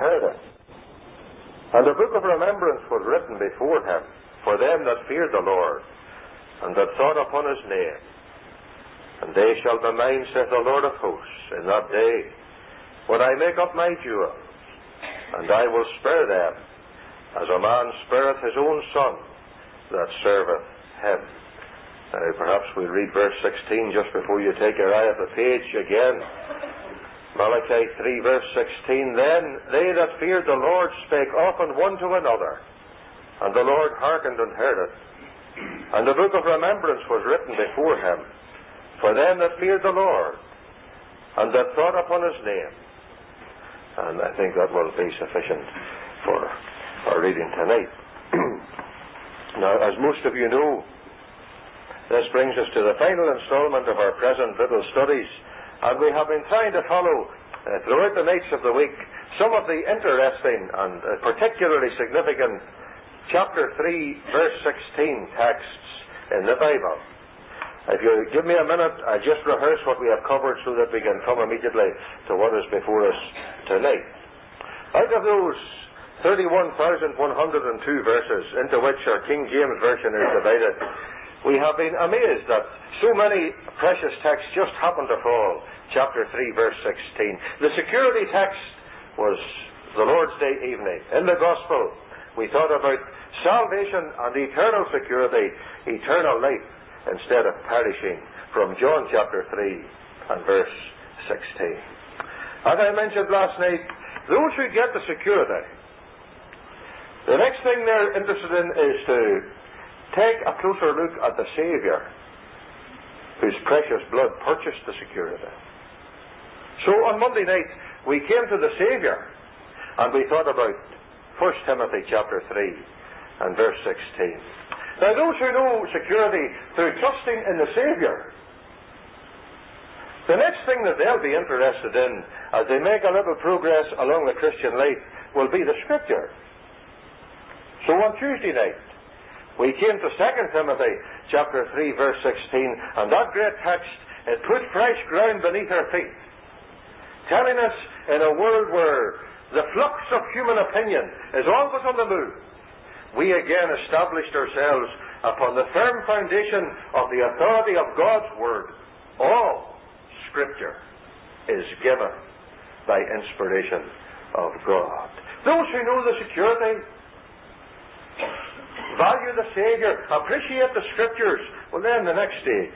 heard it. And the book of remembrance was written before him, for them that feared the Lord, and that thought upon his name. And they shall be mine, saith the Lord of hosts, in that day, when I make up my jewels, and I will spare them, as a man spareth his own son that serveth him. Now, perhaps we'll read verse 16 just before you take your eye off the page again. Malachi 3 verse 16, Then they that feared the Lord spake often one to another, and the Lord hearkened and heard it. And the book of remembrance was written before him, for them that feared the Lord, and that thought upon his name. And I think that will be sufficient for our reading tonight. Now, as most of you know, this brings us to the final installment of our present Bible studies. And we have been trying to follow throughout the nights of the week some of the interesting and particularly significant chapter 3 verse 16 texts in the Bible. If you give me a minute, I'll just rehearse what we have covered so that we can come immediately to what is before us tonight. Out of those 31,102 verses into which our King James Version is divided, we have been amazed that so many precious texts just happened to fall. Chapter 3, verse 16. The security text was the Lord's Day evening. In the Gospel, we thought about salvation and eternal security, eternal life, instead of perishing, from John chapter 3 and verse 16. As I mentioned last night, those who get the security, the next thing they're interested in is to take a closer look at the Saviour, whose precious blood purchased the security. So on Monday night, we came to the Saviour, and we thought about 1 Timothy chapter 3 and verse 16. Now, those who know security through trusting in the Saviour, the next thing that they'll be interested in as they make a little progress along the Christian life will be the Scripture. So on Tuesday night, we came to 2 Timothy chapter 3 verse 16, and that great text, it put fresh ground beneath our feet, telling us in a world where the flux of human opinion is always on the move, we again established ourselves upon the firm foundation of the authority of God's Word. All Scripture is given by inspiration of God. Those who know the security, value the Saviour, appreciate the Scriptures, well then the next stage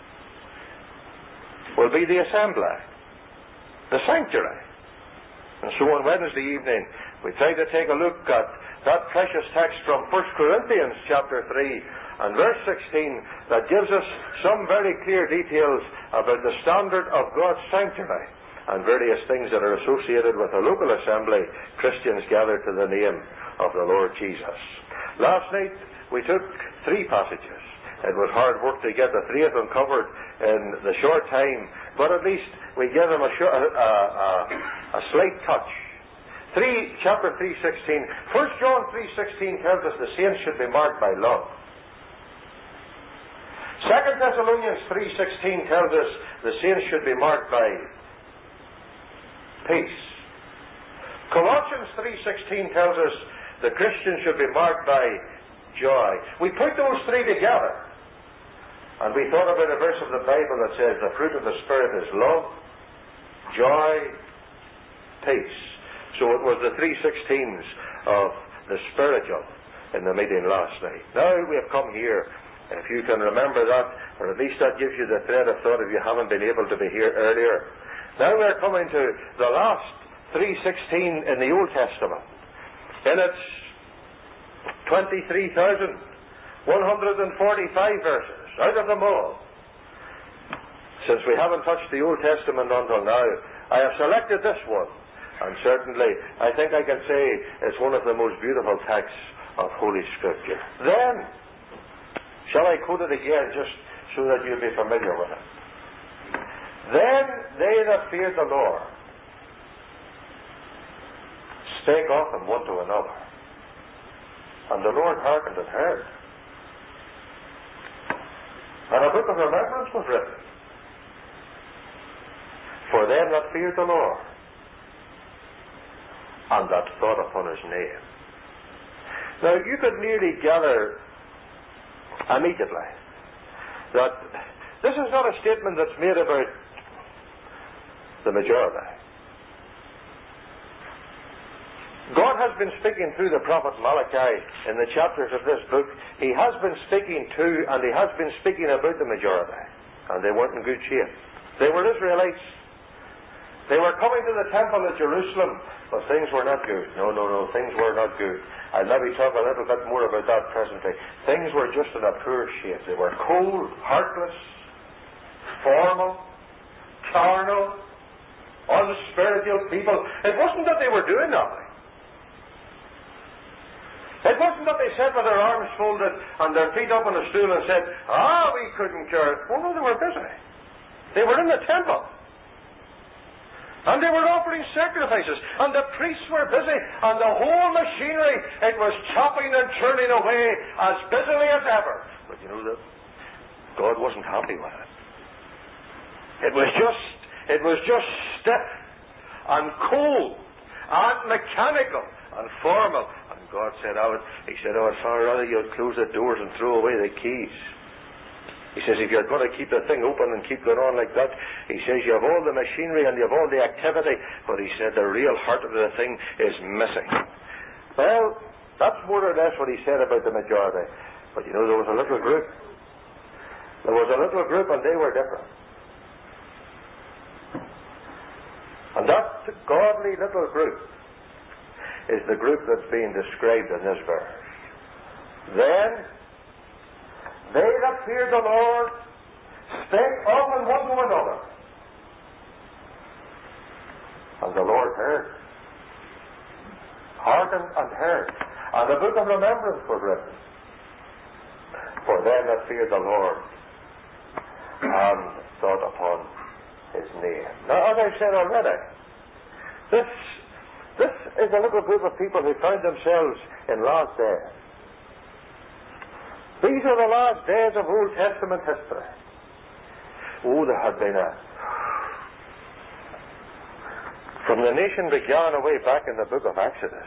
will be the assembly, the sanctuary. And so on Wednesday evening, we try to take a look at that precious text from 1 Corinthians chapter 3 and verse 16 that gives us some very clear details about the standard of God's sanctuary and various things that are associated with a local assembly, Christians gathered to the name of the Lord Jesus. Last night we took 3 passages. It was hard work to get the 3 of them covered in the short time, but at least we give them a slight touch. Chapter 3:16. 1 John 3:16 tells us the saints should be marked by love. 2 Thessalonians 3:16 tells us the saints should be marked by peace. Colossians 3:16 tells us the Christian should be marked by joy. We put those 3 together, and we thought about a verse of the Bible that says the fruit of the Spirit is love, joy, peace. So it was the 3:16s of the spiritual in the meeting last night. Now we have come here, if you can remember that, or at least that gives you the thread of thought if you haven't been able to be here earlier. Now we're coming to the last 3:16 in the Old Testament. In its 23,145 verses, out of them all. Since we haven't touched the Old Testament until now, I have selected this one, and certainly I think I can say it's one of the most beautiful texts of Holy Scripture. Then, shall I quote it again just so that you'll be familiar with it? Then they that feared the Lord spake often one to another, and the Lord hearkened and heard. And a book of remembrance was written for them that feared the Lord, and that thought upon his name. Now, you could nearly gather immediately that this is not a statement that's made about the majority. God has been speaking through the prophet Malachi in the chapters of this book. He has been speaking to, and he has been speaking about the majority. And they weren't in good shape. They were Israelites. They were coming to the temple at Jerusalem, but things were not good. No, things were not good. I'll maybe talk a little bit more about that presently. Things were just in a poor shape. They were cold, heartless, formal, carnal, unspiritual people. It wasn't that they were doing nothing. It wasn't that they sat with their arms folded and their feet up on a stool and said, we couldn't care. Oh no, they were busy. They were in the temple. And they were offering sacrifices. And the priests were busy. And the whole machinery, it was chopping and turning away as busily as ever. But you know that God wasn't happy with it. It was just stiff and cold and mechanical and formal. And God said, He said, I'd far rather you'd close the doors and throw away the keys. He says, if you're going to keep the thing open and keep going on like that, he says, you have all the machinery and you have all the activity, but he said, the real heart of the thing is missing. Well, that's more or less what he said about the majority. But you know, there was a little group. There was a little group and they were different. And that godly little group is the group that's being described in this verse. Then they that feared the Lord spake often one to another. And the Lord heard. Hearkened and heard. And the book of remembrance was written for them that feared the Lord and thought upon his name. Now, as I said already, this is a little group of people who found themselves in last days. These are the last days of Old Testament history. There had been from the nation began away back in the book of Exodus,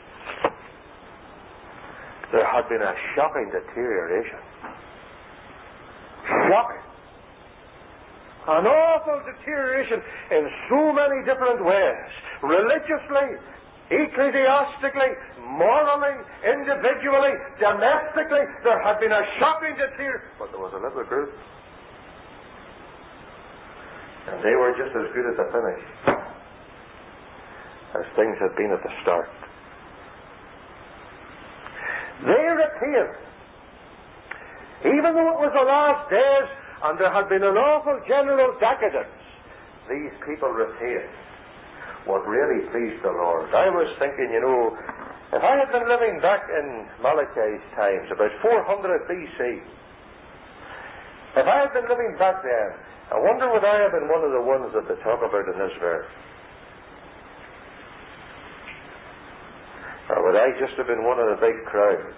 there had been a shocking deterioration. Shocking. An awful deterioration in so many different ways. Religiously, ecclesiastically, morally, individually, domestically, there had been a shocking deterioration. But there was a little group. And they were just as good at the finish as things had been at the start. They retained, even though it was the last days and there had been an awful general decadence, these people retained what really pleased the Lord. I was thinking, if I had been living back in Malachi's times, about 400 BC, if I had been living back then, I wonder would I have been one of the ones that they talk about in this verse? Or would I just have been one of the big crowd?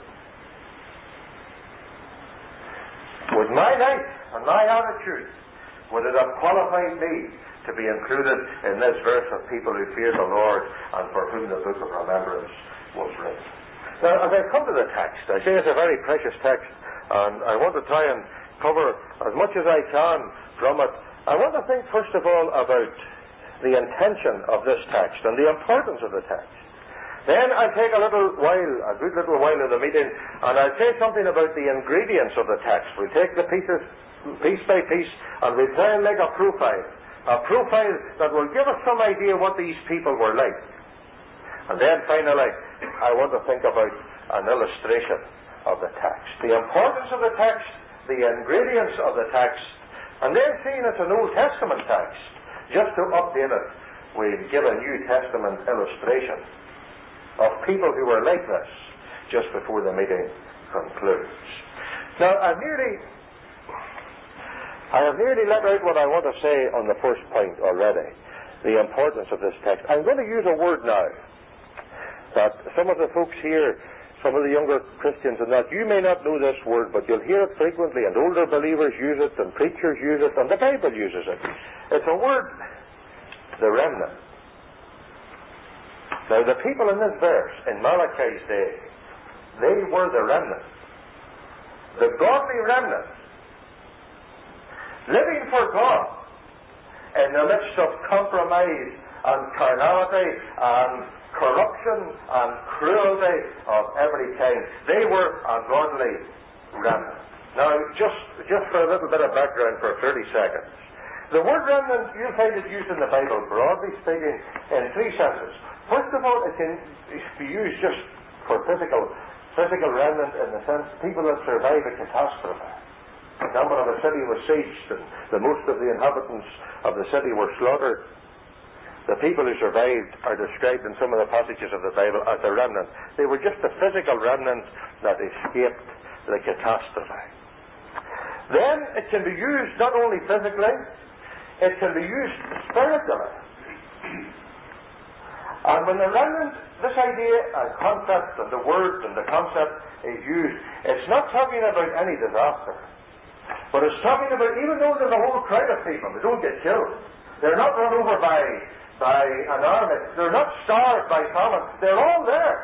Would my life and my attitude, would it have qualified me to be included in this verse of people who fear the Lord and for whom the book of remembrance was written? Now, as I come to the text, I say it's a very precious text, and I want to try and cover as much as I can from it. I want to think first of all about the intention of this text and the importance of the text. Then I'll take a good little while of the meeting, and I'll say something about the ingredients of the text. We'll take the pieces piece by piece, and we'll try and make a profile that will give us some idea what these people were like. And then finally, I want to think about an illustration of the text. The importance of the text, the ingredients of the text, and then seeing it's an Old Testament text, just to update it, we'll give a New Testament illustration of people who were like this just before the meeting concludes. Now, I have nearly let out what I want to say on the first point already, the importance of this text. I'm going to use a word now that some of the folks here, some of the younger Christians and that, you may not know this word, but you'll hear it frequently, and older believers use it, and preachers use it, and the Bible uses it. It's a word, the remnant. Now, the people in this verse, in Malachi's day, they were the remnant. The godly remnant. Living for God in the midst of compromise and carnality and corruption and cruelty of every kind. They were a godly remnant. Now, just for a little bit of background for 30 seconds. The word remnant, you'll find it used in the Bible, broadly speaking, in three senses. First of all, it can be used just for physical remnant in the sense people that survive a catastrophe. For example, if a city was sieged and the most of the inhabitants of the city were slaughtered, the people who survived are described in some of the passages of the Bible as the remnant. They were just the physical remnant that escaped the catastrophe. Then it can be used not only physically, it can be used spiritually. And when the remnant, this idea and concept and the word and the concept is used, it's not talking about any disaster. But it's talking about, even though there's a whole crowd of people, they don't get killed. They're not run over by an army. They're not starved by famine. They're all there.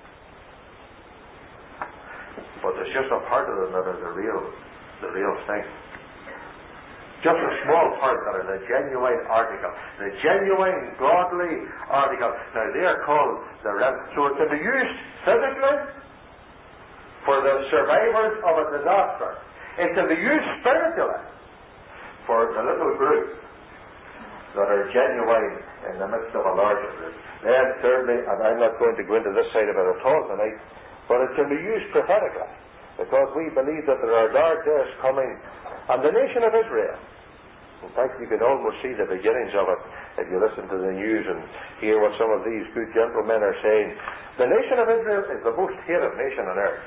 But there's just a part of them that are the real thing. Just a small part that are the genuine article. The genuine godly article. Now they are called the remnant. So it can be used physically for the survivors of a disaster. It can be used spiritually for the little group that are genuine in the midst of a larger group. Then thirdly, and I'm not going to go into this side of it at all tonight, but it can be used prophetically, because we believe that there are dark days coming, and the nation of Israel, in fact you can almost see the beginnings of it if you listen to the news and hear what some of these good gentlemen are saying. The nation of Israel is the most hated nation on earth.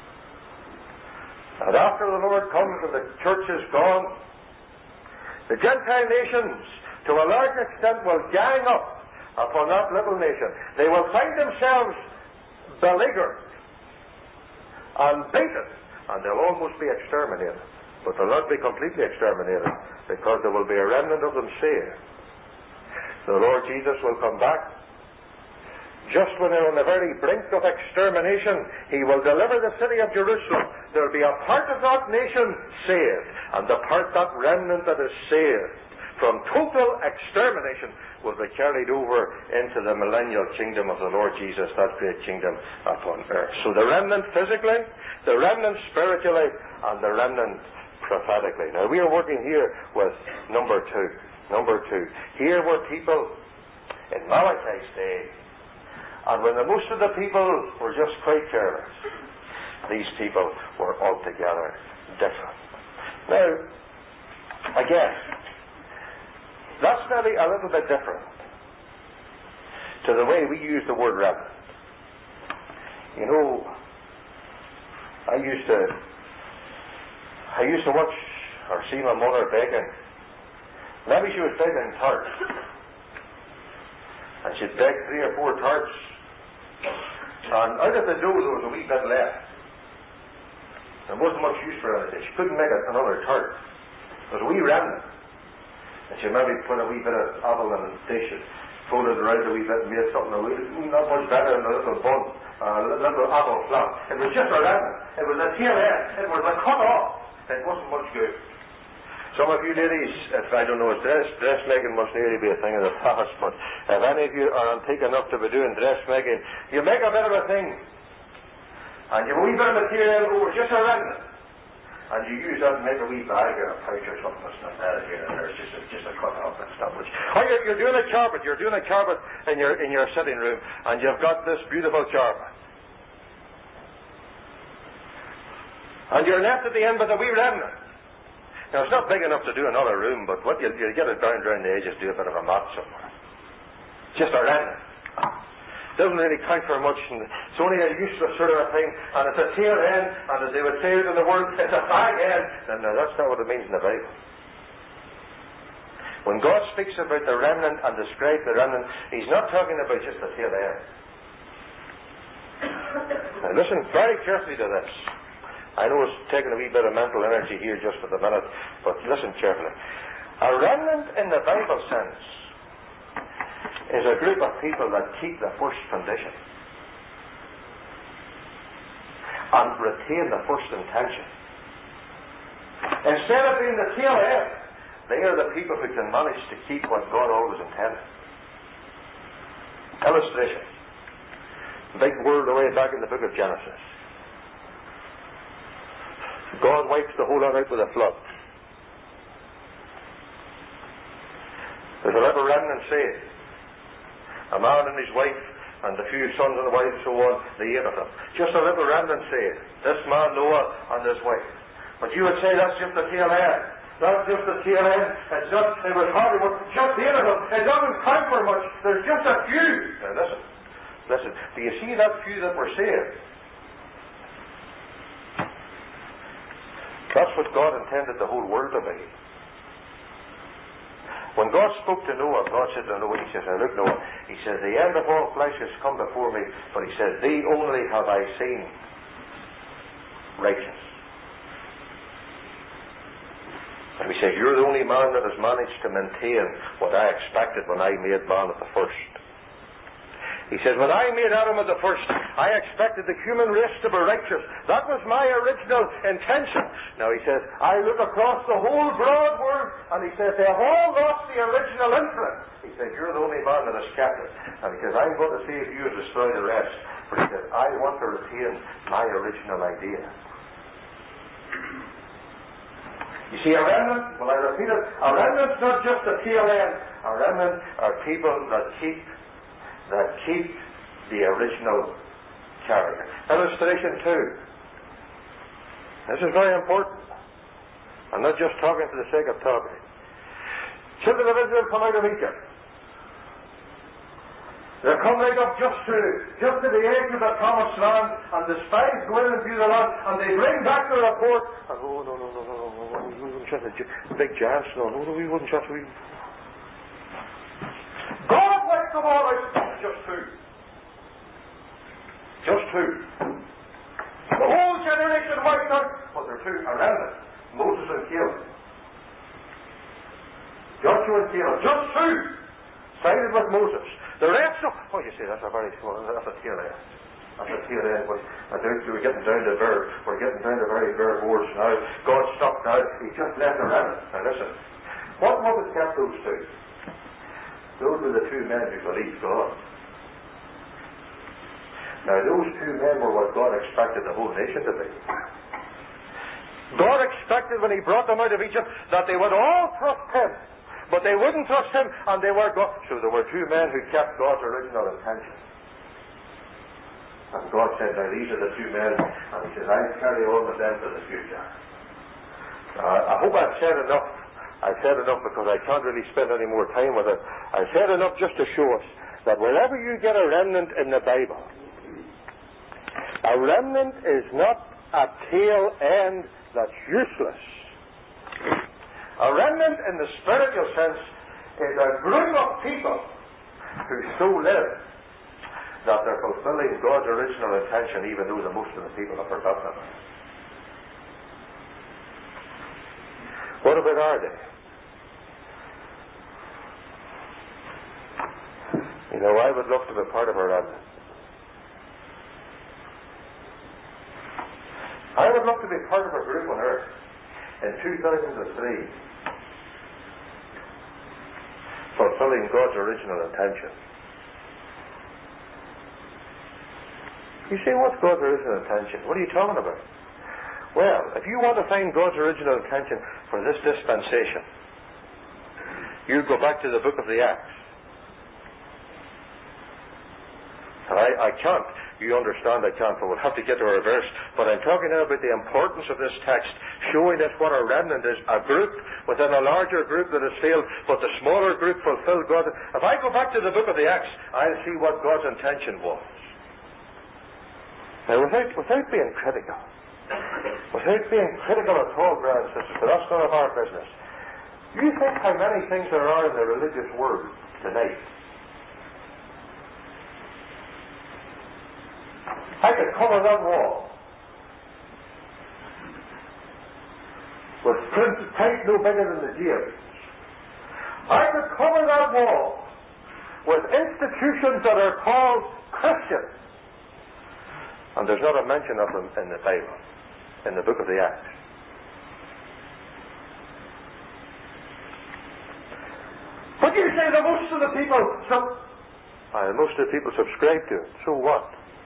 And after the Lord comes and the church is gone, the Gentile nations, to a large extent, will gang up upon that little nation. They will find themselves beleaguered and beaten, and they'll almost be exterminated. But they'll not be completely exterminated, because there will be a remnant of them saved. The Lord Jesus will come back. Just when they're on the very brink of extermination, He will deliver the city of Jerusalem. There will be a part of that nation saved, and the part, that remnant that is saved from total extermination, will be carried over into the millennial kingdom of the Lord Jesus, that great kingdom upon earth. So the remnant physically, the remnant spiritually, and the remnant prophetically. Now we are working here with number two. Here were people in Malachi's day, and when the most of the people were just quite careless, these people were altogether different. Now, again, that's maybe a little bit different to the way we use the word remnant. You know, I used to watch or see my mother baking. Maybe she was baking tarts, and she'd bake 3 or 4 tarts, and out of the dough there was a wee bit left. There wasn't much use for anything. She couldn't make another tart. There was a wee remnant. And she maybe put a wee bit of apple in a dish and folded it around a wee bit and made something not much better than a little bun, a little apple flat. It was just a remnant. It was a tail end. It was a cut off. It wasn't much good. Some of you ladies, if I don't know, dressmaking must nearly be a thing of the past, but if any of you are antique enough to be doing dressmaking, you make a bit of a thing, and you have a wee bit of material over just a remnant, and you use that to make a wee bag or a pouch or something that's not there here and there. It's just a cut off and stuff. Or you're doing a carpet. You're doing a carpet in your sitting room, and you've got this beautiful carpet, and you're left at the end with a wee remnant. Now, it's not big enough to do another room, but what you get it down around the edges, do a bit of a mat somewhere. Just a remnant. Doesn't really count for much, and it's only a useless sort of a thing, and it's a tail end, and as they would say it in the word, it's a fag end. No, that's not what it means in the Bible. When God speaks about the remnant and describes the remnant, He's not talking about just the tail end. Now, listen very carefully to this. I know it's taking a wee bit of mental energy here just for the minute, but listen carefully. A remnant in the Bible sense is a group of people that keep the first condition and retain the first intention. Instead of being the tail end, they are the people who can manage to keep what God always intended. Illustration. Big word away back in the book of Genesis. God wipes the whole lot out with a flood. There's a little remnant saved. A man and his wife and a few sons and wives and so on, the 8 of them. Just a little remnant saved. This man Noah and his wife. But you would say that's just the tail end. That's just the tail end. It's just, it was hardly much, just 8 of them. It doesn't count for much. There's just a few. Now listen. Do you see that few that were saved? That's what God intended the whole world to be. When God spoke to Noah, God said to Noah, he says, now look Noah, he says, the end of all flesh has come before me, but he says, thee only have I seen righteous. And he says, you're the only man that has managed to maintain what I expected when I made man at the first. He says, when I made Adam at the first, I expected the human race to be righteous. That was my original intention. Now he says, I look across the whole broad world, and he says, they have all lost the original influence. He says, you're the only man that has kept it. And he says, I'm going to save you and destroy the rest. But he says, I want to retain my original idea. You see, a remnant, well I repeat it, a remnant's not just a tail end. A remnant are people that keep the original character. Illustration 2. This is very important. I'm not just talking for the sake of talking. Children of Israel come out of Egypt. They come right up just to the edge of the promised land, and the spies go in and view the land, and they bring back the report, and no, we wouldn't trust the big giants, no, we wouldn't trust, God wiped them all out. Just two. The whole generation wiped out. But there are two, a remnant. Moses and Caleb. Joshua and Caleb. Just two. Sided with Moses. The rest of... Oh, you see, that's a very small... That's a tail end. We're getting down to very bare words now. God stopped now. He just left a remnant. Now listen. What Moses kept those two? Those were the two men who believed God. Now those two men were what God expected the whole nation to be. God expected when He brought them out of Egypt that they would all trust Him, but they wouldn't trust Him, and they were God. So there were two men who kept God's original intention. And God said, now these are the two men, and He says, I'll carry on with them to the future. I hope I've said enough. I've said enough because I can't really spend any more time with it. I've said enough just to show us that wherever you get a remnant in the Bible, a remnant is not a tail end that's useless. A remnant in the spiritual sense is a group of people who so live that they're fulfilling God's original intention, even though the most of the people have forgotten it. What about are they? You know, I would love to be part of a remnant. I would love to be part of a group on earth in 2003 fulfilling God's original intention. You say, what's God's original intention? What are you talking about? Well, if you want to find God's original intention for this dispensation, you go back to the book of the Acts. I can't. You understand I can't, but we'll have to get to a verse. But I'm talking now about the importance of this text, showing us what a remnant is, a group within a larger group that has failed, but the smaller group fulfilled God. If I go back to the book of the Acts, I'll see what God's intention was. Now, without being critical at all, brothers and sisters, but that's none of our business. You think how many things there are in the religious world tonight? I could cover that wall with printed type no bigger than the James. I could cover that wall with institutions that are called Christian. And there's not a mention of them in the Bible, in the book of the Acts. But you say that most of the people subscribe to it. So what?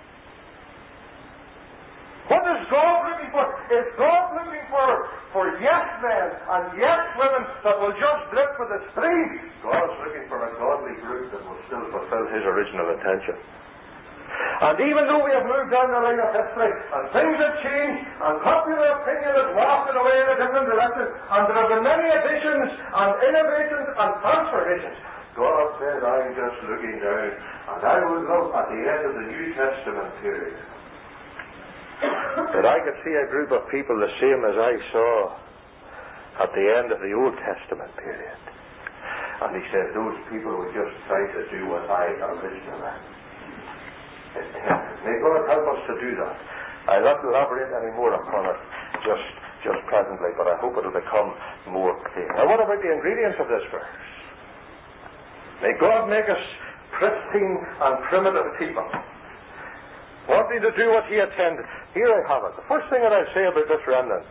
What is God looking for? Is God looking for yes men and yes women that will just live for the street? God's looking for a godly group that will still fulfill His original intention. And even though we have moved down the line of history, and things have changed, and popular opinion has wafted away in a different direction, and there have been many additions, and innovations, and transformations, God said, I'm just looking down, and I would love at the end of the New Testament period that I could see a group of people the same as I saw at the end of the Old Testament period. And He said, those people would just try to do what I originally intended. May God help us to do that. I'll not elaborate any more upon it just presently, but I hope it'll become more clear. Now, what about the ingredients of this verse? May God make us pristine and primitive people, wanting to do what He intended. Here I have it. The first thing that I say about this remnant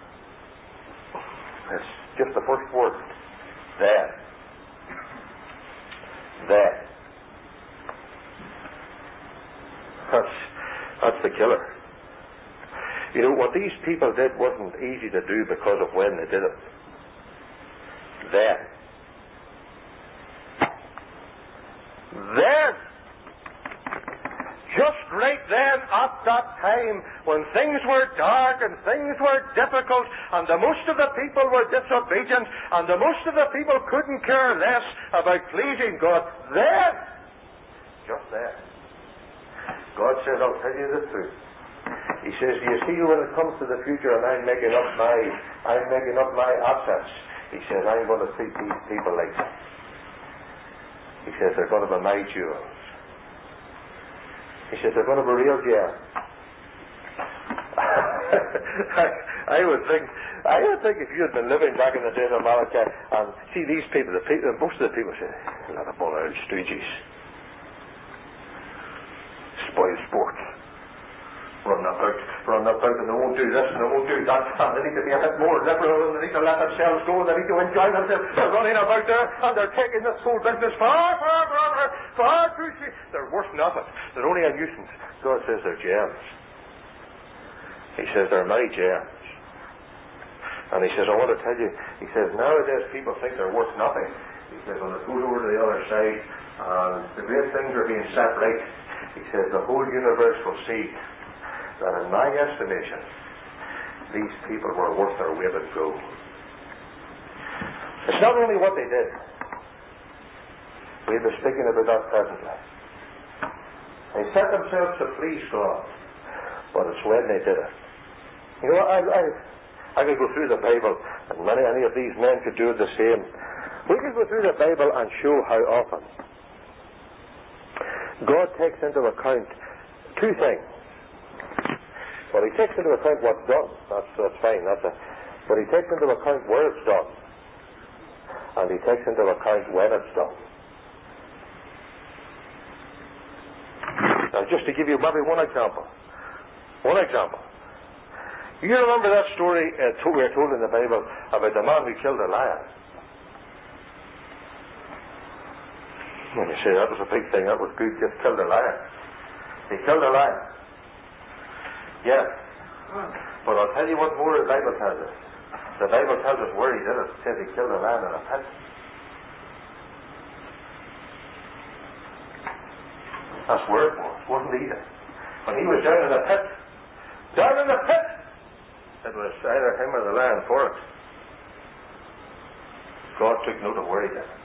is just the first word. Then. That's the killer. You know, what these people did wasn't easy to do because of when they did it. Then. Just right then, at that time, when things were dark and things were difficult, and the most of the people were disobedient, and the most of the people couldn't care less about pleasing God, just then, God says, I'll tell you the truth. He says, do you see when it comes to the future and I'm making up my assets, He says, I'm going to treat these people like that. He says, they're going to be my jewels. He says, they're going to be real gems. I would think if you had been living back in the days of Malachi and see these people, most of the people say, a lot of old stooges. Spoiled sports. Running about and they won't do this and they won't do that, and they need to be a bit more liberal and they need to let themselves go and they need to enjoy themselves. They're running about there and they're taking this whole business far too serious. They're worth nothing. They're only a nuisance. God says they're gems. He says they're my gems. And He says, I want to tell you, He says, nowadays people think they're worth nothing. He says, when it goes over to the other side and the great things are being set right, He says, the whole universe will see that in my estimation, these people were worth their weight in gold. It's not only what they did. We'll be speaking about that presently. They set themselves to please God, but it's when they did it. You know, I could go through the Bible, and many of these men could do the same. We could go through the Bible and show how often God takes into account two things. Well, He takes into account what's done. That's fine. But He takes into account where it's done. And He takes into account when it's done. Now, just to give you maybe one example. You remember that story we are told in the Bible about the man who killed a lion? When you say that was a big thing, that was good, just killed a lion. He killed a lion. Yes. But I'll tell you what more the Bible tells us. The Bible tells us where he did it. It says he killed a lion in a pit. That's where it was. It wasn't either. When he was down in the pit, it was either him or the lion for it. God took note of where he did it.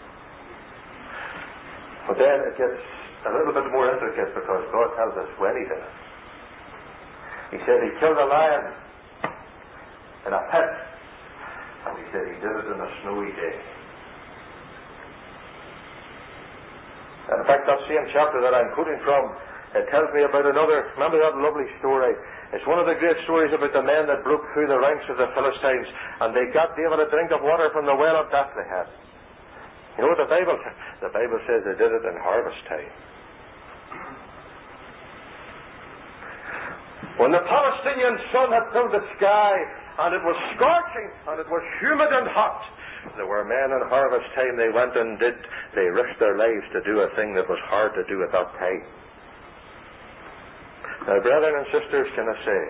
But then it gets a little bit more intricate because God tells us when he did it. He said he killed a lion in a pit, and he said he did it in a snowy day. And in fact, that same chapter that I'm quoting from, it tells me about another, remember that lovely story? It's one of the great stories about the men that broke through the ranks of the Philistines, and they got David a drink of water from the well of Bethlehem. You know what the Bible says they did it in harvest time. When the Palestinian sun had filled the sky, and it was scorching, and it was humid and hot, there were men in harvest time, they went and they risked their lives to do a thing that was hard to do at that time. Now, brethren and sisters, can I say,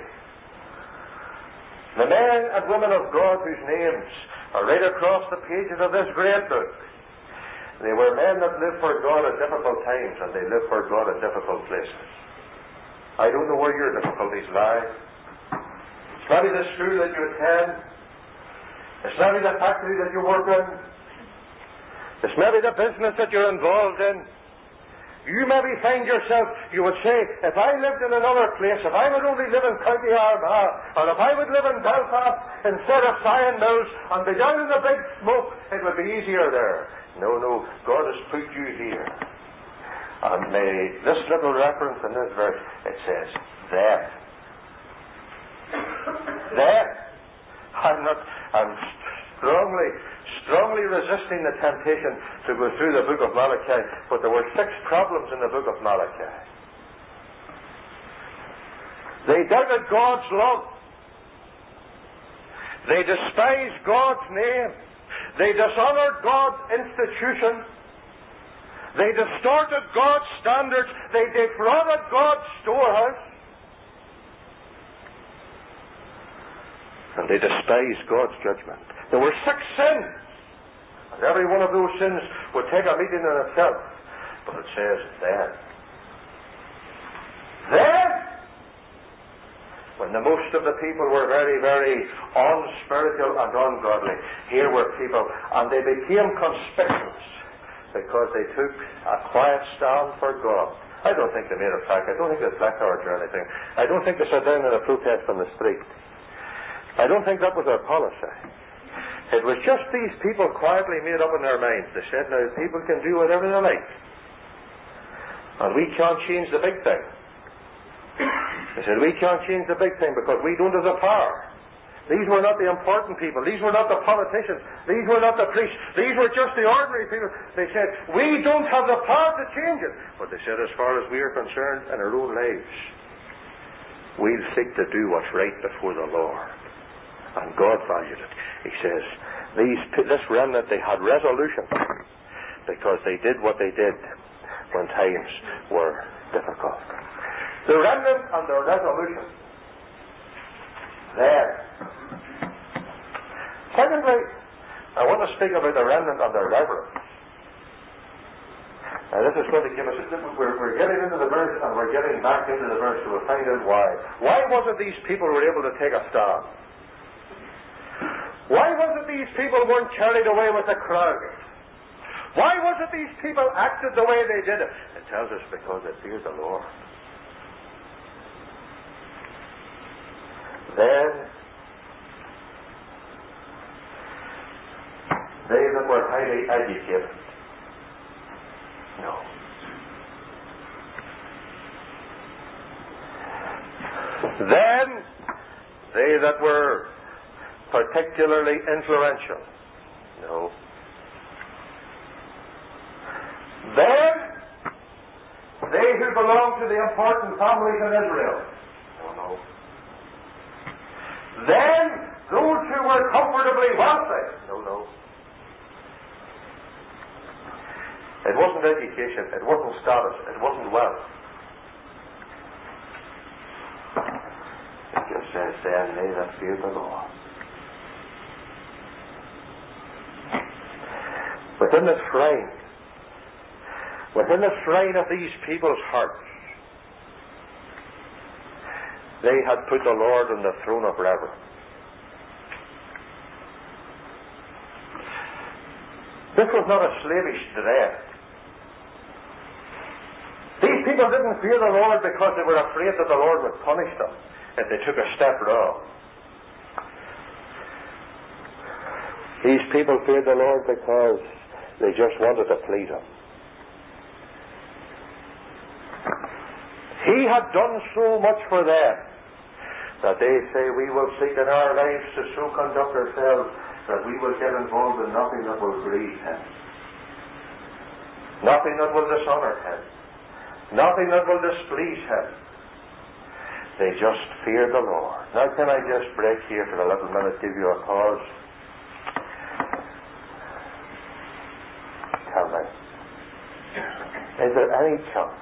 the men and women of God whose names are right across the pages of this great book, they were men that lived for God at difficult times, and they lived for God at difficult places. I don't know where your difficulties lie. It's maybe the school that you attend. It's maybe the factory that you work in. It's maybe the business that you're involved in. You maybe find yourself, you would say, if I lived in another place, if I would only live in County Armagh, or if I would live in Belfast instead of Sion Mills and be down in the big smoke, it would be easier there. No, God has put you here. And this little reference in this verse, it says, there. There. I'm strongly resisting the temptation to go through the book of Malachi, but there were 6 problems in the book of Malachi. They doubted God's love. They despised God's name. They dishonored God's institution. They distorted God's standards. They defrauded God's storehouse. And they despised God's judgment. There were 6 sins. And every one of those sins would take a meeting in itself. But it says, then. Then, when the most of the people were very, very unspiritual and ungodly, here were people, and they became conspicuous because they took a quiet stand for God. I don't think they made a plaque. I don't think they placards or anything. I don't think they sat down in a protest on the street. I don't think that was their policy. It was just these people quietly made up in their minds. They said, now people can do whatever they like. And we can't change the big thing. They said, we can't change the big thing because we don't have the power. These were not the important people. These were not the politicians. These were not the priests. These were just the ordinary people. They said, we don't have the power to change it. But they said, as far as we are concerned in our own lives, we'll seek to do what's right before the Lord. And God valued it. He says, this remnant, they had resolution because they did what they did when times were difficult. The remnant and their resolution. There. Secondly, I want to speak about the remnant and their reverence. Now this is going to give us, we're getting into the verse and we're getting back into the verse so we'll find out why. Why was it these people were able to take a stand? Why was it these people weren't carried away with the crowd? Why was it these people acted the way they did it? It tells us because they feared the Lord. Then they that were highly educated. No. Then they that were particularly influential. No. Then they who belong to the important families in Israel. No. Then those who were comfortably wealthy. No. It wasn't education, it wasn't status, it wasn't wealth. It just says, then they that fear the Lord. Within the shrine of these people's hearts, they had put the Lord on the throne of reverence. This was not a slavish dread. These people didn't fear the Lord because they were afraid that the Lord would punish them if they took a step wrong. These people feared the Lord because they just wanted to please Him. He had done so much for them that they say we will seek in our lives to so conduct ourselves that we will get involved in nothing that will grieve Him. nothing that will dishonor Him, nothing that will displease Him. They just fear the Lord. Now can I just break here for a little minute, give you a pause? Tell me, is there any chance?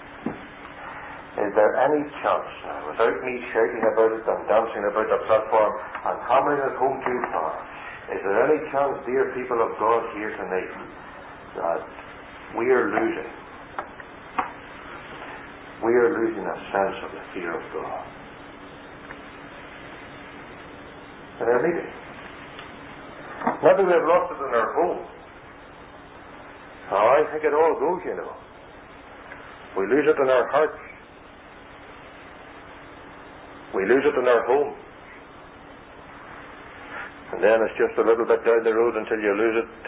Is there any chance now, without me shouting about it and dancing about the platform and hammering it home too far, is there any chance, dear people of God here tonight, that we are losing a sense of the fear of God in our meeting? Maybe we have lost it in our home. I think it all goes, you know. We lose it in our hearts. We lose it in our home. And then it's just a little bit down the road until you lose it.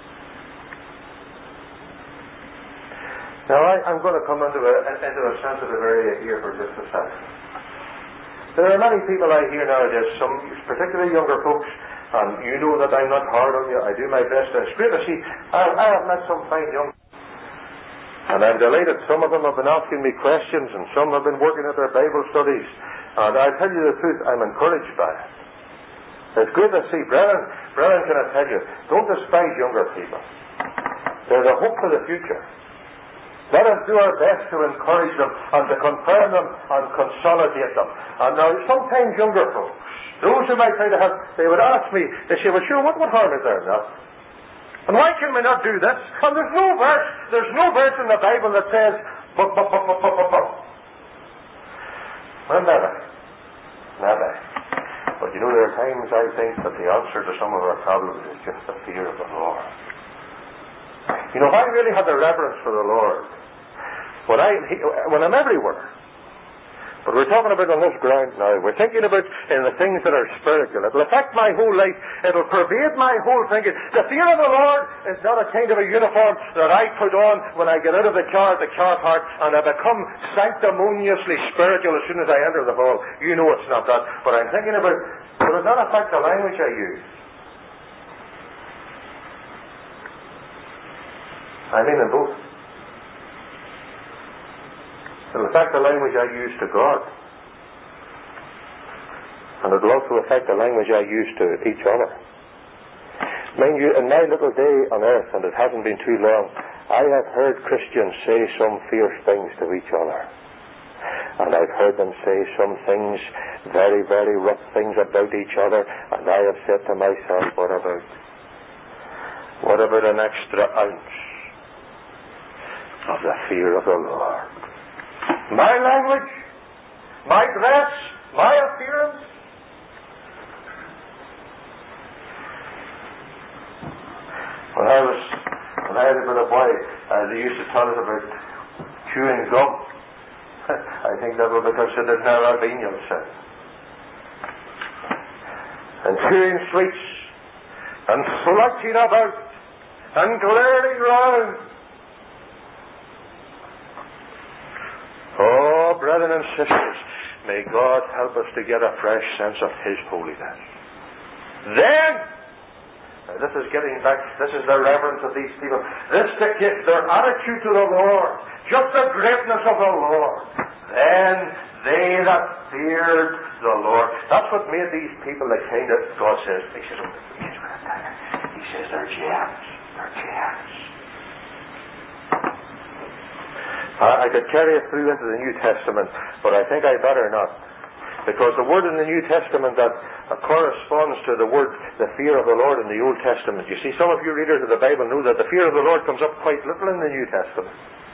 Now I'm going to come into a sensitive area here for just a second. There are many people I hear nowadays, some particularly younger folks, and you know that I'm not hard on you. I do my best. It's great to see. I have met some fine young, and I'm delighted. Some of them have been asking me questions, and some have been working at their Bible studies. And I tell you the truth, I'm encouraged by it. It's good to see. Brethren, can I tell you, don't despise younger people. They're the hope for the future. Let us do our best to encourage them and to confirm them and consolidate them. And now, sometimes younger folks, those who might try to help, they would ask me, they say, well, sure, what harm is there in that? And why can we not do this? And there's no verse in the Bible that says, but. Well, never. But you know, there are times I think that the answer to some of our problems is just the fear of the Lord. You know, if I really had the reverence for the Lord, when I'm everywhere, but we're talking about on this ground now, we're thinking about in the things that are spiritual. It'll affect my whole life. It'll pervade my whole thinking. The fear of the Lord is not a kind of a uniform that I put on when I get out of the car park, and I become sanctimoniously spiritual as soon as I enter the hall. You know it's not that. But I'm thinking about, will it not affect the language I use? I mean in both. It'll affect the language I use to God. And it'll also affect the language I use to each other. Mind you, in my little day on earth, and it hasn't been too long, I have heard Christians say some fierce things to each other. And I've heard them say some things, very, very rough things about each other, and I have said to myself, what about an extra ounce of the fear of the Lord? My language, my dress, my appearance. When I had a bit of boy, they used to tell us about chewing gum. I think that would be considered now a venial sin. And chewing sweets, and slouching about, and glaring round. Oh, brethren and sisters, may God help us to get a fresh sense of His holiness. Then, now this is the reverence of these people. This dictates their attitude to the Lord, just the greatness of the Lord. Then they that feared the Lord. That's what made these people the kind of, God says, He says, they're gems. They're gems. I could carry it through into the New Testament, but I think I better not. Because the word in the New Testament that corresponds to the word, the fear of the Lord in the Old Testament. You see, some of you readers of the Bible know that the fear of the Lord comes up quite little in the New Testament.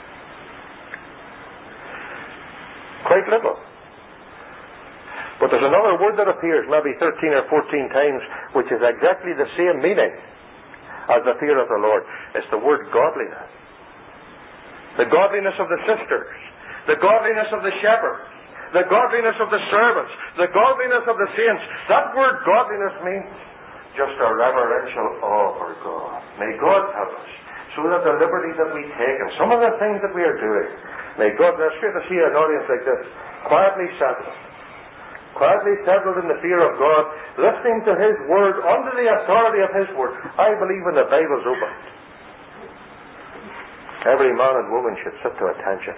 Quite little. But there's another word that appears maybe 13 or 14 times, which is exactly the same meaning as the fear of the Lord. It's the word godliness. The godliness of the sisters, the godliness of the shepherds, the godliness of the servants, the godliness of the saints. That word godliness means just a reverential awe for God. May God help us, so that the liberties that we take and some of the things that we are doing, may God, it's great to see an audience like this, quietly settled in the fear of God, listening to His Word, under the authority of His Word. I believe when the Bible's open, Every man and woman should sit to attention.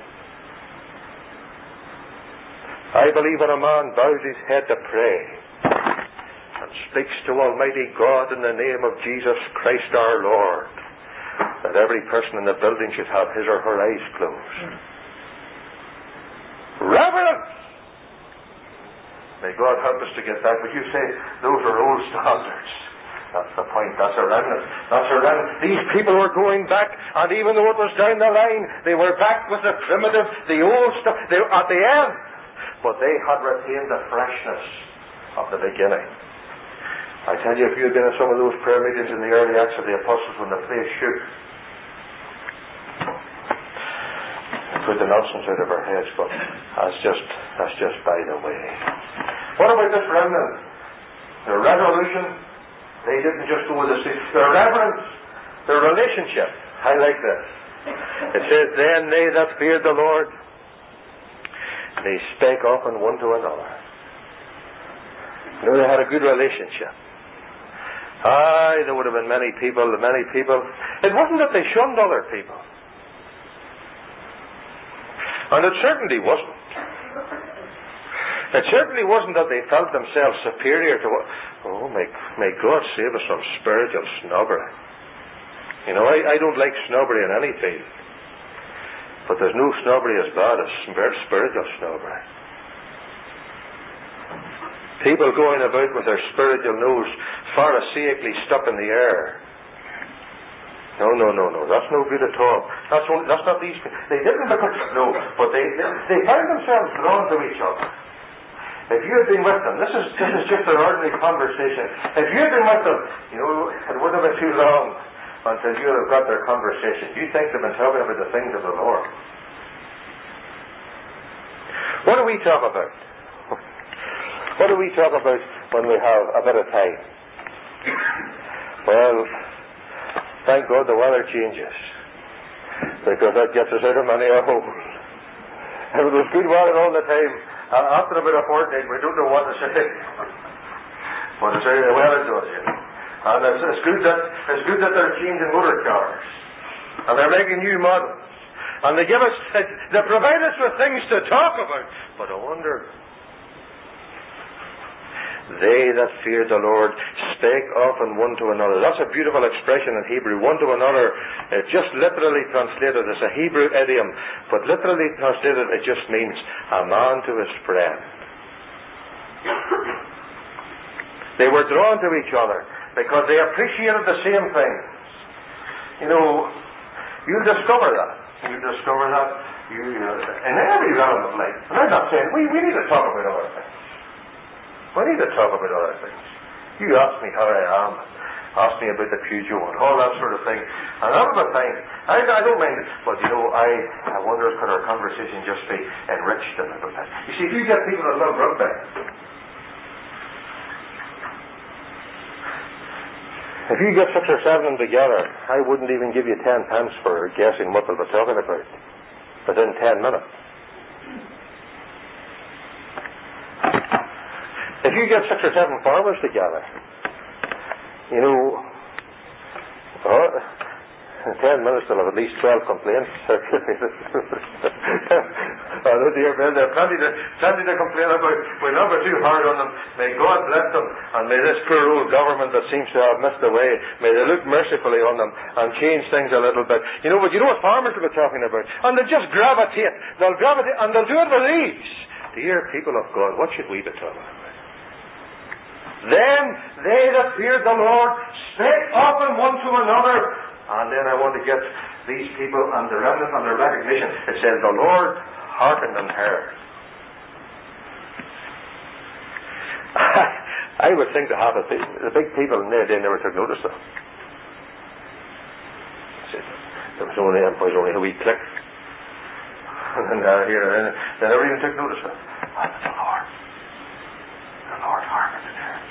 I believe when a man bows his head to pray and speaks to Almighty God in the name of Jesus Christ our Lord, that every person in the building should have his or her eyes closed. Reverence! May God help us to get back. But you say those are old standards. That's the point. That's a remnant. That's a remnant. These people were going back, and even though it was down the line, they were back with the primitive, the old stuff. They were at the end. But they had retained the freshness of the beginning. I tell you, if you had been in some of those prayer meetings in the early Acts of the Apostles when the place shook, it put the nonsense out of our heads, but that's just by the way. What about this remnant? Their resolution, they didn't just go with the sea. Their reverence, their relationship. I like this. It says, then they that feared the Lord, they spake often one to another. You know, they had a good relationship. Aye, there would have been many people. It wasn't that they shunned other people. And it certainly wasn't. It certainly wasn't that they felt themselves superior to what... Oh, may God save us from spiritual snobbery. You know, I don't like snobbery in any field. But there's no snobbery as bad as spiritual snobbery. People going about with their spiritual nose pharisaically stuck in the air. No. That's no good at all. That's not these people. They didn't because... No, but they found themselves drawn to each other. If you had been with them, this is just an ordinary conversation. If you had been with them, you know, it wouldn't have been too long until you would have got their conversation. You think they've been talking about the things of the Lord. What do we talk about? What do we talk about when we have a bit of time? Well, thank God the weather changes, because that gets us out of many a hole. If it was good weather all the time, after about a fortnight, we don't know what to say. But it's very well it does, you know. And it's good that they're changing motor cars, and they're making new models, and they provide us with things to talk about. But I wonder, they that feared the Lord spake often one to another. That's a beautiful expression in Hebrew. One to another, just literally translated as a Hebrew idiom, but literally translated it just means a man to his friend. They were drawn to each other because they appreciated the same things. You know, you'll discover that. In every realm of life. And I'm not saying we need to talk about other things. We need to talk about other things. You ask me how I am, ask me about the future and all that sort of thing. And all of the time, I don't mind it. But you know, I wonder could our conversation just be enriched a little bit. You see, if you get people that love rugby, if you get 6 or 7 of them together, I wouldn't even give you 10 pence for guessing what they'll be talking about within 10 minutes. If you get 6 or 7 farmers together, you know, in 10 minutes they'll have at least 12 complaints. Oh dear, well, there are plenty to complain about. We're never too hard on them. May God bless them, and may this poor old government that seems to have missed the way, may they look mercifully on them and change things a little bit. You know, but you know what farmers will be talking about? And they'll just gravitate. They'll gravitate, and they'll do it with ease. Dear people of God, what should we be talking about? Then they that feared the Lord spake often one to another. And then I want to get these people and the remnant on their recognition. It says, the Lord hearkened and heard. I would think the big people in there, they never took notice of them. There was only a wee click. And they never even took notice of it. And the Lord hearkened and heard.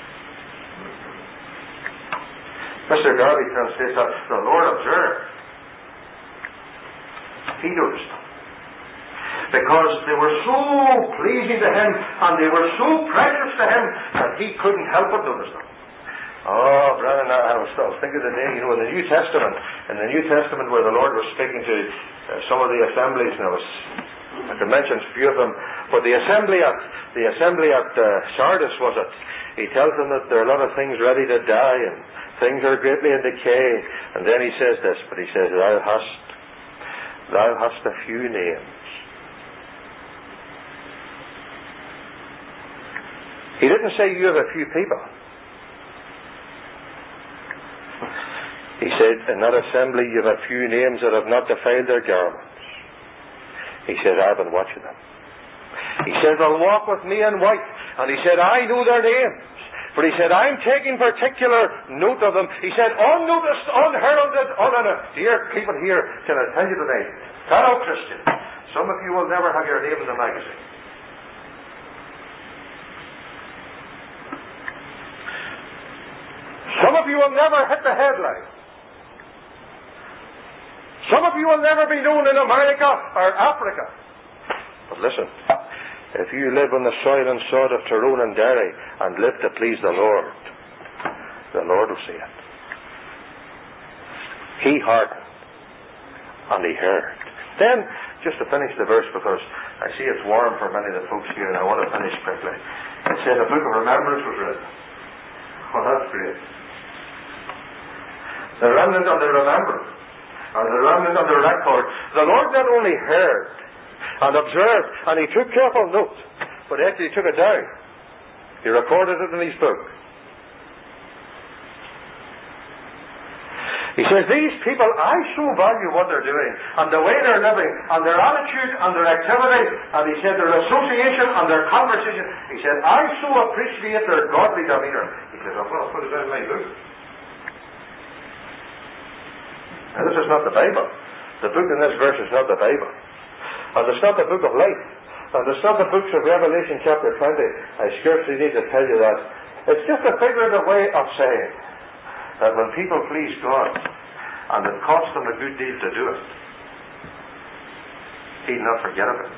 Mr. Garvey translates that the Lord observed. He noticed them. Because they were so pleasing to him and they were so precious to him that he couldn't help but notice them. Oh, brethren, I was thinking today, in the New Testament where the Lord was speaking to some of the assemblies, and I could mention a few of them, but the assembly at Sardis, was it? He tells them that there are a lot of things ready to die, and things are greatly in decay, and then he says this, but he says, thou hast a few names. He didn't say you have a few people. He said, in that assembly you have a few names that have not defiled their garments. He said, I've been watching them. He said, they'll walk with me in white. And he said, I know their names. But he said, I'm taking particular note of them. He said, unnoticed, unheralded, unannounced. Dear people here, can I tell you today, fellow Christian, some of you will never have your name in the magazine. Some of you will never hit the headline. Some of you will never be known in America or Africa. But listen, if you live on the soil and sod of Tyrone and Derry and live to please the Lord will see it. He hearkened and he heard. Then, just to finish the verse, because I see it's warm for many of the folks here and I want to finish quickly. It said a book of remembrance was written. Oh, that's great. The remnant of the remembrance, or the remnant of the record. The Lord not only heard and observed, and he took careful note, but actually he took it down. He recorded it in his book. He says, these people, I so value what they're doing, and the way they're living, and their attitude, and their activity, and he said their association, and their conversation. He said, I so appreciate their godly demeanour. He says, I'm going to put it in my book. Now, this is not the Bible. The book in this verse is not the Bible. And it's not the book of life. And it's not the books of Revelation chapter 20. I scarcely need to tell you that. It's just a figurative way of saying that when people please God, and it costs them a good deal to do it, He'll not forget of it.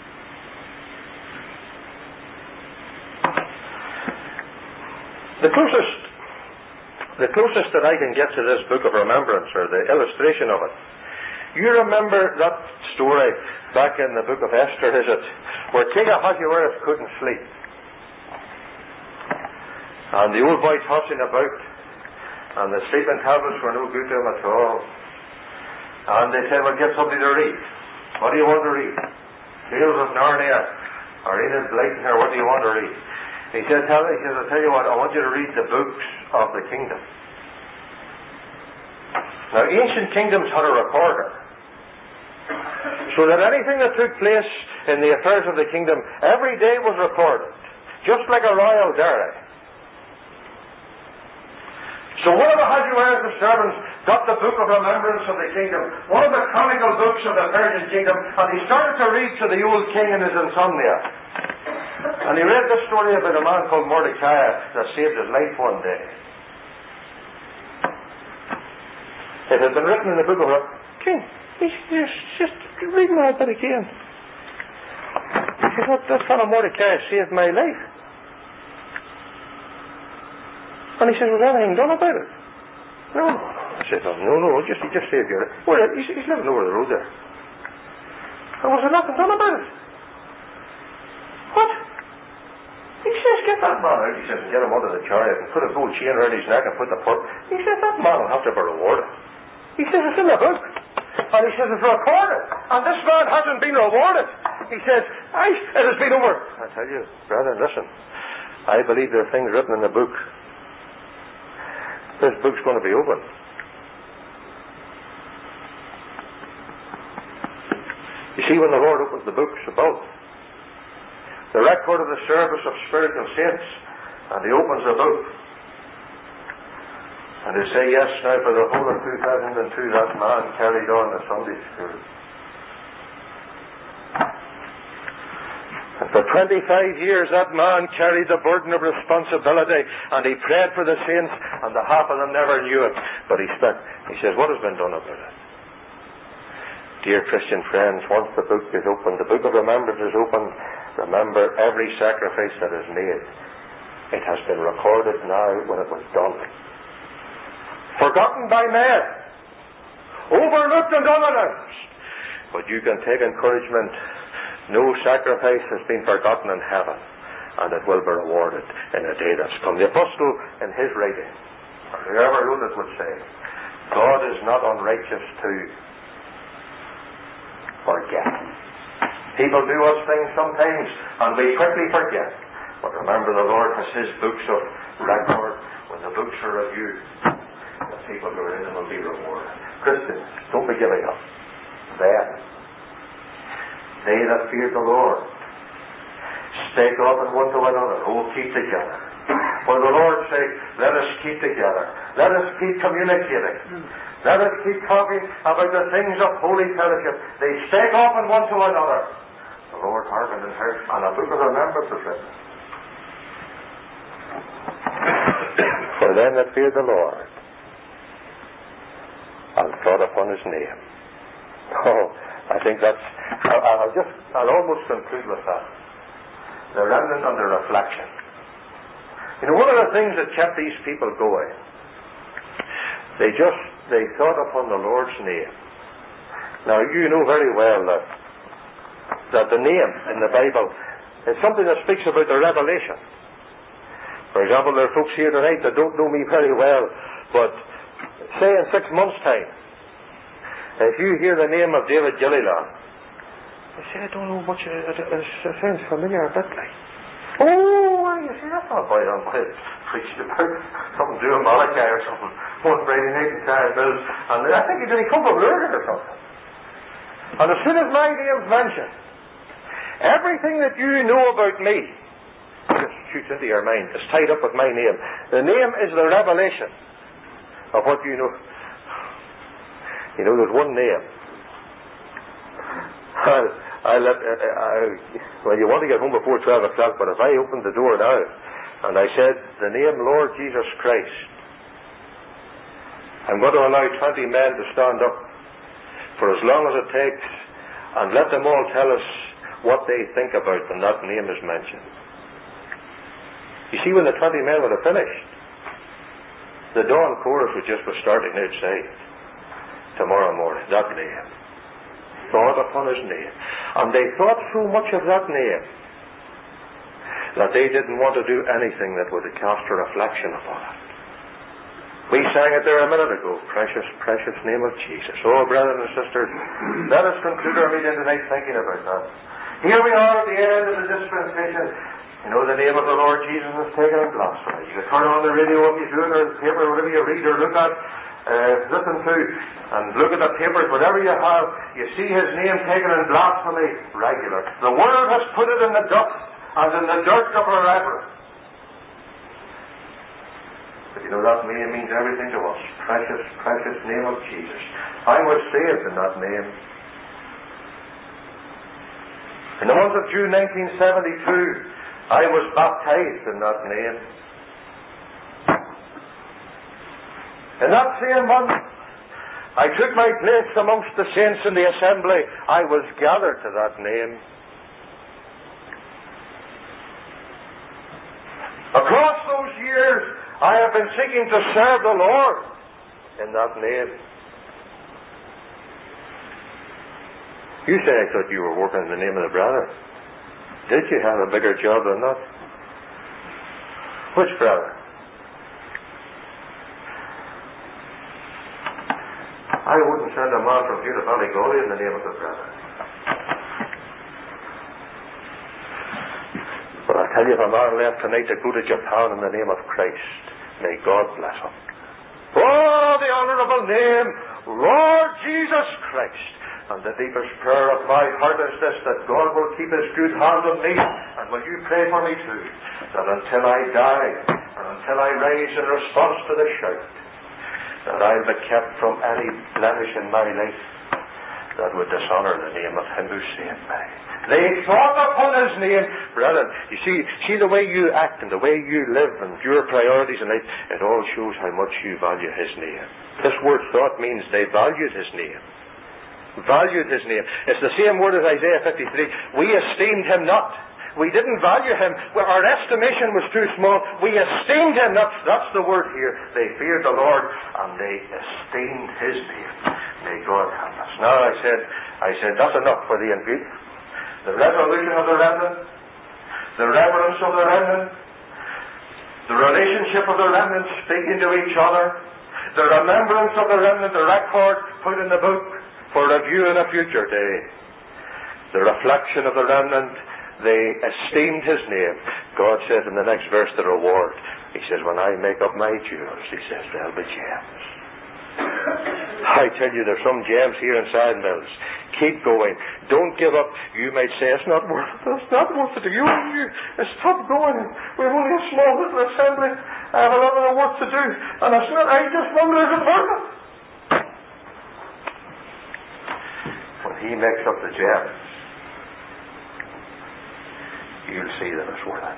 The closest that I can get to this book of remembrance, or the illustration of it, you remember that story back in the book of Esther, is it, where King Ahasuerus couldn't sleep, and the old boy tossing about, and the sleeping tablets were no good to him at all, and they said, well, get somebody to read. What do you want to read? Tales of Narnia, or Enid Blyton, or what do you want to read? He said, I'll tell you what, I want you to read the books of the kingdom. Now, ancient kingdoms had a recorder, so that anything that took place in the affairs of the kingdom every day was recorded, just like a royal diary. So one of Ahasuerus' servants got the book of remembrance of the kingdom, one of the chronicle books of the Persian kingdom, and he started to read to the old king in his insomnia. And he read this story about a man called Mordecai that saved his life one day. It had been written in the book of King. He's just reading that bit again. He said, that fellow Mordecai saved my life. And he says, was anything done about it? No. I said, no, he just saved your life. Well, he's living over the road there. And was there nothing done about it? What? He says, get that man out. He says, and get him under the chariot and put a gold chain around his neck and put the purse. He says, that man will have to be rewarded. He says, it's in the book. And he says, it's recorded. And this man hasn't been rewarded. He says, it has been over. I tell you, brethren, listen. I believe there are things written in the book. This book's going to be open. You see, when the Lord opens the books above, the record of the service of spiritual saints, and he opens the book, and they say, yes, now for the whole of 2002 that man carried on the Sunday school. And for 25 years that man carried the burden of responsibility, and he prayed for the saints, and the half of them never knew it. But he says, what has been done about it? Dear Christian friends, once the book is opened, the book of remembrance is opened, remember every sacrifice that is made. It has been recorded now when it was done. Forgotten by men, overlooked and unannounced. But you can take encouragement. No sacrifice has been forgotten in heaven, and it will be rewarded in a day that's come. The apostle in his writing, or whoever wrote it, would say, God is not unrighteous to forget. People do us things sometimes, and we quickly forget. But remember, the Lord has his books of record. When the books are reviewed, the people who are in them will be rewarded. Christians, don't be giving up. Then, they that fear the Lord stake up one to another. Oh, keep together. For the Lord's sake, let us keep together. Let us keep communicating. Let us keep talking about the things of holy fellowship. They stake up one to another. The Lord hearkened and heard, and a book of remembrance was written. For them that fear the Lord and thought upon his name. Oh, I think that's... I'll almost conclude with that. The remnant under reflection. You know, one of the things that kept these people going, they thought upon the Lord's name. Now, you know very well that the name in the Bible is something that speaks about the revelation. For example, there are folks here tonight that don't know me very well, but say in 6 months' time, if you hear the name of David Gilliland, they say, I don't know much, it sounds familiar a bit like. Oh, well, you see, that's not quite on what I preached about. Something to do with Malachi or something. One Friday night in Sarah Mills, and I think he come from Lurgan or something. And as soon as my name's mentioned, everything that you know about me just shoots into your mind. It's tied up with my name. The name is the revelation of what you know. You know, there's one name. Well, you want to get home before 12 o'clock, but if I opened the door now and I said, the name Lord Jesus Christ, I'm going to allow 20 men to stand up for as long as it takes and let them all tell us what they think about when that name is mentioned. You see, when the 20 men would have finished, the dawn chorus would just be starting outside tomorrow morning. That name. Thought upon his name. And they thought so much of that name that they didn't want to do anything that would cast a reflection upon it. We sang it there a minute ago. Precious, precious name of Jesus. Oh, brothers and sisters, let us conclude our meeting tonight thinking about that. Here we are at the end of the dispensation. You know, the name of the Lord Jesus is taken in blasphemy. You can turn on the radio if you do it, or the paper, whatever you read or look at, listen to, and look at the papers, whatever you have, you see his name taken in blasphemy regular. The world has put it in the dust, as in the dirt of forever. But you know, that name means everything to us. Precious, precious name of Jesus. I was saved in that name. In the month of June 1972, I was baptized in that name. In that same month, I took my place amongst the saints in the assembly. I was gathered to that name. Across those years, I have been seeking to serve the Lord in that name. You say, I thought you were working in the name of the brother. Did you have a bigger job than that? Which brother? I wouldn't send a man from here to Ballygolly in the name of the brother. But I tell you, if a man left tonight to go to Japan in the name of Christ, may God bless him. Oh, the honourable name, Lord Jesus Christ. And the deepest prayer of my heart is this, that God will keep his good hand on me, and will you pray for me too, that until I die, or until I rise in response to the shout, that I'll be kept from any blemish in my life that would dishonour the name of him who saved me. They thought upon his name. Brethren, you see the way you act and the way you live and your priorities in life, it all shows how much you value his name. This word thought means they valued his name. Valued his name. It's the same word as Isaiah 53. We esteemed him not. We didn't value him. Well, our estimation was too small. We esteemed him. That's the word here. They feared the Lord and they esteemed his name. May God help us. Now I said that's enough for the input. The resolution of the remnant, the reverence of the remnant, the relationship of the remnant speaking to each other, the remembrance of the remnant, the record put in the book for review in a future day. The reflection of the remnant, they esteemed his name. God says in the next verse the reward. He says, when I make up my jewels, he says, they'll be gems. I tell you, there's some gems here in Sandmills. Keep going. Don't give up. You might say, it's not worth it. It's not worth it. Stop going. We've only a small little assembly. I have a lot of work to do. And it's not, I just wonder, is it worth it? When he makes up the gems, you'll see that it's worth it.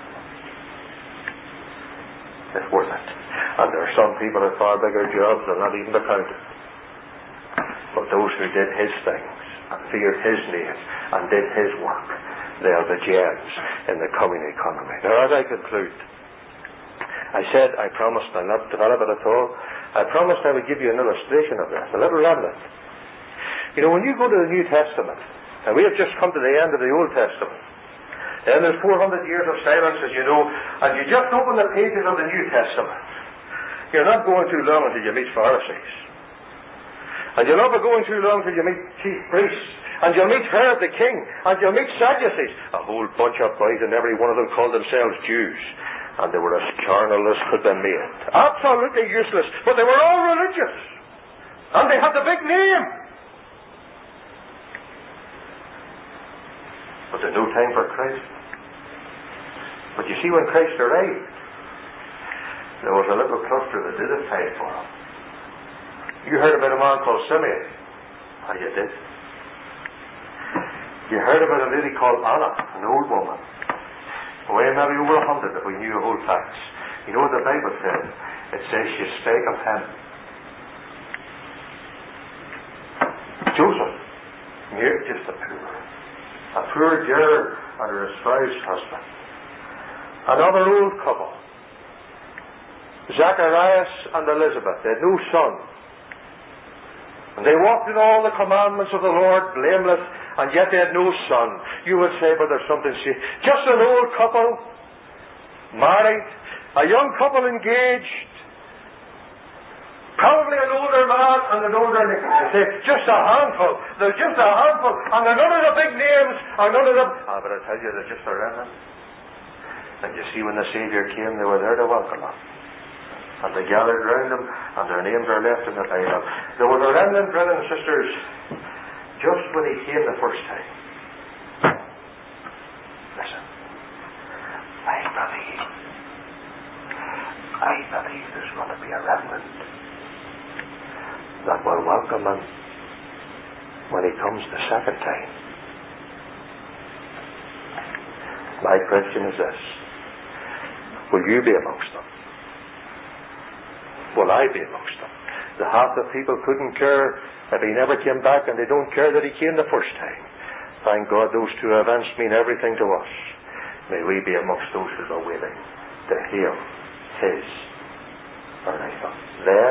It's worth it. And there are some people with far bigger jobs than not even to count it. But those who did his things and feared his name and did his work, they'll be gems in the coming economy. Now, as I conclude, I said I promised I'll not develop it at all. I promised I would give you an illustration of this, a little remnant. You know, when you go to the New Testament, and we have just come to the end of the Old Testament, and there's 400 years of silence, as you know, and you just open the pages of the New Testament. You're not going too long until you meet Pharisees. And you'll not be going too long until you meet chief priests. And you'll meet Herod the king. And you'll meet Sadducees. A whole bunch of boys, and every one of them called themselves Jews. And they were as carnal as could be made. Absolutely useless. But they were all religious. And they had the big name. But there's no time for Christ. But you see, when Christ arrived, there was a little cluster that did it fight for him. You heard about a man called Simeon. Oh, you did. You heard about a lady called Anna, an old woman. Well, maybe over 100 if we knew the whole facts. You know what the Bible says? It says she spake of him. Joseph, near just a poor girl and her espoused husband. Another old couple, Zacharias and Elizabeth. They had no son. And they walked in all the commandments of the Lord blameless, and yet they had no son. You would say, but there's something. Just an old couple, married, a young couple engaged, probably an older man and an older lady. They say, just a handful. There's just a handful. And they're none of the big names, and none of them. But I tell you, they're just a remnant. And you see, when the Saviour came, they were there to welcome him. And they gathered round him, and their names are left in the Bible. There was a remnant, brothers and sisters, just when he came the first time. Listen, I believe there's going to be a remnant that will welcome him when he comes the second time. My question is this: will you be amongst them? Will I be amongst them? The half the people couldn't care if he never came back, and they don't care that he came the first time. Thank God those two events mean everything to us. May we be amongst those who are waiting to hear his arrival. Then,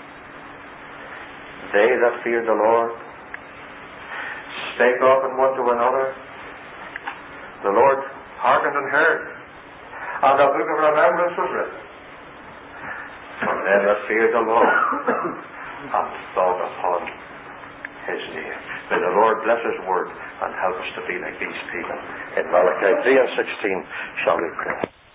they that feared the Lord spake often one to another. The Lord hearkened and heard, and a book of remembrance was written. For them that feared the Lord and thought upon his name. May the Lord bless his word and help us to be like these people. In Malachi 3:16 shall we pray.